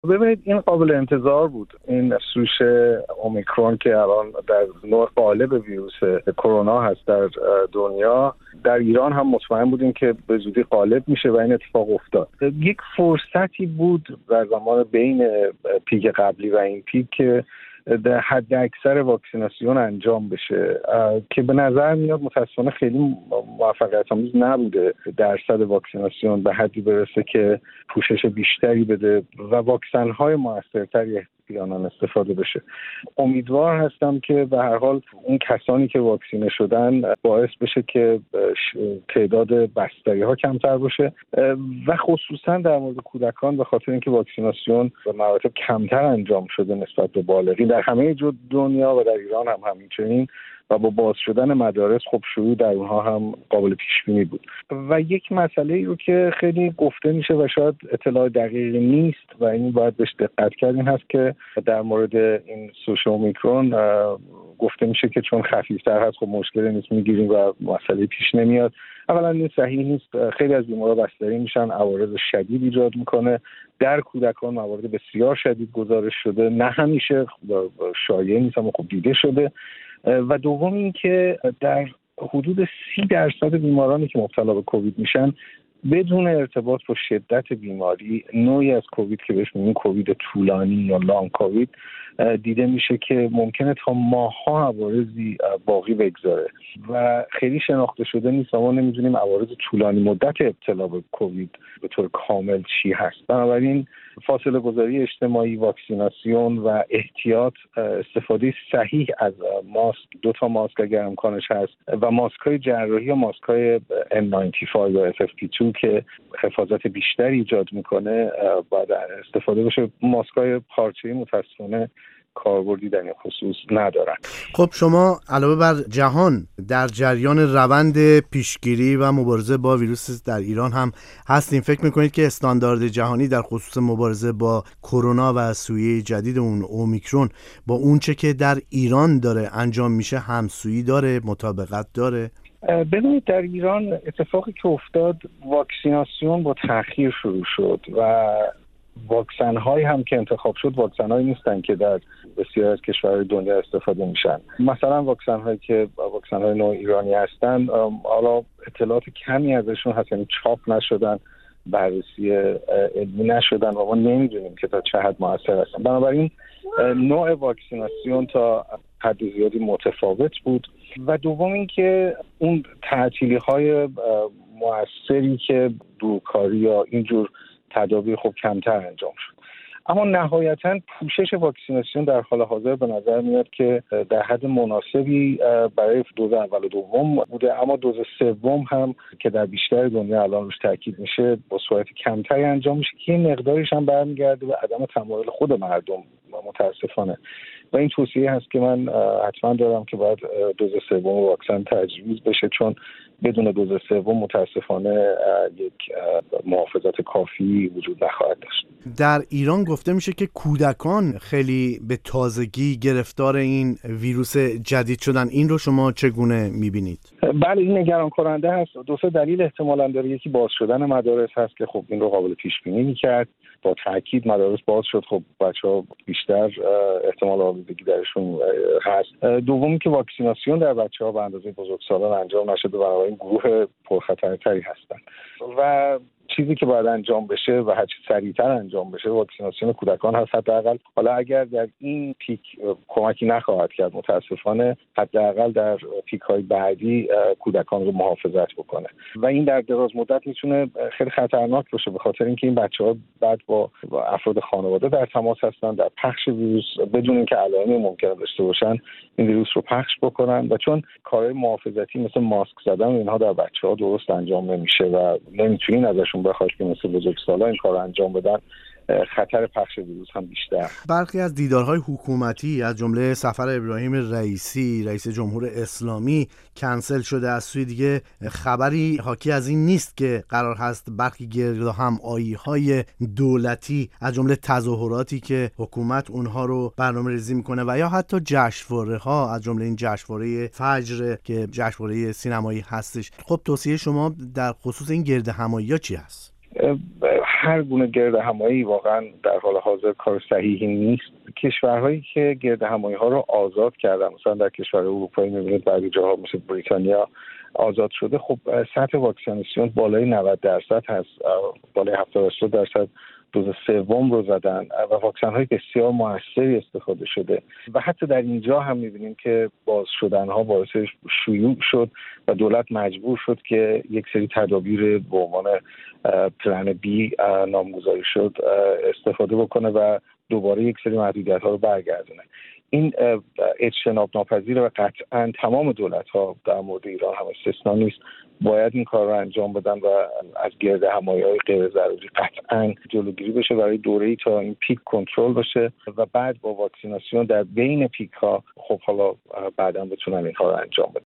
ببینید این قابل انتظار بود. این سوش اومیکرون که الان در نوع غالب ویروس کرونا هست در دنیا، در ایران هم مطمئن بودیم که به زودی غالب میشه و این اتفاق افتاد. یک فرصتی بود در زمان بین پیک قبلی و این پیک که در حد اکثر واکسیناسیون انجام بشه که به نظر میاد متاسفانه خیلی موفقیت آمیز نبوده. درصد واکسیناسیون به حدی برسه که پوشش بیشتری بده و واکسن های موثرتری احیانا استفاده بشه. امیدوار هستم که به هر حال اون کسانی که واکسینه شدن باعث بشه که تعداد بستری ها کمتر باشه و خصوصا در مورد کودکان به خاطر اینکه واکسیناسیون به مراتب کمتر انجام شده نسبت به بالغین در همه دنیا و در ایران هم همینچنین و با باز شدن مدارس خب شروع در اونها هم قابل پیش بینی بود. و یک مسئله رو که خیلی گفته میشه و شاید اطلاع دقیقی نیست و این باید بهش دقت کرد این هست که در مورد این سوش اومیکرون گفته میشه که چون خفیفتر هست خب مشکلی نیست میگیریم و مسئله پیش نمیاد. اولا این صحیح نیست. خیلی از بیمارا بستری میشن، عوارض شدید ایجاد میکنه. در کودکان موارد بسیار شدید گزارش شده، نه همیشه شایع نیست اما خب دیده شده. و دوم این که در حدود 30% بیمارانی که مبتلا به کووید میشن بدون ارتباط با شدت بیماری نوعی از کووید که بهش میگن کووید طولانی یا لانگ کووید دیده میشه که ممکنه تا ماه‌ها عوارضی باقی بگذاره و خیلی شناخته شده نیست و ما نمیدونیم عوارض طولانی مدت ابتلا به کووید به طور کامل چی هست. بنابراین فاصله گذاری اجتماعی، واکسیناسیون و احتیاط، استفاده صحیح از ماسک، 2 تا ماسک اگر امکانش هست و ماسک‌های جراحی یا ماسک‌های N95 یا FFP2 که حفاظت بیشتری ایجاد میکنه باید استفاده بشه. ماسک‌های پارچه‌ای متأسفانه کاربردی در این خصوص ندارن. خب شما علاوه بر جهان در جریان روند پیشگیری و مبارزه با ویروس در ایران هم هستین. فکر میکنید که استاندارد جهانی در خصوص مبارزه با کرونا و سویه جدید اون اومیکرون با اون چه که در ایران داره انجام میشه همسویی داره، مطابقت داره؟ ببینید در ایران اتفاقی که افتاد واکسیناسیون با تأخیر شروع شد و واکسن هایی هم که انتخاب شد واکسن هایی نیستن که در بسیار از کشورهای دنیا استفاده میشن. مثلا واکسن هایی که واکسن های نوع ایرانی هستن حالا اطلاعات کمی ازشون هست، یعنی چاپ نشدن، بررسی علمی نشدن و ما نمیدونیم که تا چه حد مؤثر هستن. بنابراین نوع واکسیناسیون تا حد زیادی متفاوت بود و دوم این که اون تعطیلی های مؤثری که دورکاری یا اینجور تدابیر خب کمتر انجام شد. اما نهایتاً پوشش واکسیناسیون در حال حاضر به نظر میاد که در حد مناسبی برای دوز اول و دوم بوده، اما دوز سوم هم که در بیشتر دنیا الان روش تاکید میشه با سرعت کمتری انجام میشه که این مقدارش هم برمیگرده به عدم تمایل خود مردم متاسفانه. و این توصیه هست که من حتما دارم که باید دوز سوم واکسن تجویز بشه، چون بدون دوز سوم متاسفانه یک محافظت کافی وجود نخواهد داشت. در ایران گفته میشه که کودکان خیلی به تازگی گرفتار این ویروس جدید شدن. این رو شما چگونه میبینید؟ بله این نگران کننده هست. 2 دلیل احتمالاً داره. یکی باز شدن مدارس هست که خب این رو قابل پیش بینی می‌کرد. با تاکید مدارس باز شد، خب بچه‌ها بیشتر احتمال آلودگی درشون هست. دومی که واکسیناسیون در بچه‌ها به اندازه بزرگسالان انجام نشده و این گروه پرخطرتری هستن و چیزی که باید انجام بشه و هرچی سریعتر انجام بشه واکسیناسیون کودکان هست. حداقل حالا اگر در این پیک کمکی نخواهد کرد متاسفانه، حداقل در پیک های بعدی کودکان رو محافظت بکنه و این در دراز مدت میتونه خیلی خطرناک باشه، به خاطر اینکه این بچه‌ها بعد با افراد خانواده در تماس هستن، در پخش ویروس بدون اینکه علائمی ممکنه داشته باشن این ویروس رو پخش بکنن و چون کارهای محافظتی مثل ماسک زدن اینها در بچه‌ها درست انجام نمیشه و نمیتونین ازشون بخواید که مثل بزرگسالان این کار انجام بدن، خطر پخش ویروس هم بیشتر. برخی از دیدارهای حکومتی از جمله سفر ابراهیم رئیسی رئیس جمهور اسلامی کنسل شده. از سوی دیگه خبری حاکی از این نیست که قرار هست برخی گردهم‌آیی‌های دولتی از جمله تظاهراتی که حکومت اونها رو برنامه‌ریزی میکنه و یا حتی جشنواره‌ها از جمله این جشنواره فجر که جشنواره سینمایی هستش. خب توصیه شما در خصوص این گردهم‌آیی‌ها چی هست؟ هر گونه گردهمایی واقعا در حال حاضر کار صحیحی نیست. کشورهایی که گردهمایی ها رو آزاد کردن، مثلا در کشور اروپایی می‌بینید بعضی جاها مثل بریتانیا آزاد شده، خب سطح واکسیناسیون بالای 90% هست، بالای 70-80% دوز سوم رو زدن و واکسن های بسیار موثری استفاده شده و حتی در اینجا هم می‌بینیم که باز شدن ها باعث شیوع شد و دولت مجبور شد که یک سری تدابیر به عنوان پلن بی نامگذاری شد استفاده بکنه و دوباره یک سری محدودیت ها رو برگردونه. این اجتناب ناپذیره و قطعا تمام دولت ها در مورد ایران هم استثنا نیست باید این کار رو انجام بدن و از گردهمایی‌های غیر ضروری قطعا جلوگیری بشه برای دوره‌ای تا این پیک کنترل بشه و بعد با واکسیناسیون در بین پیک ها خب حالا بعداً بتونن این کار رو انجام بدن.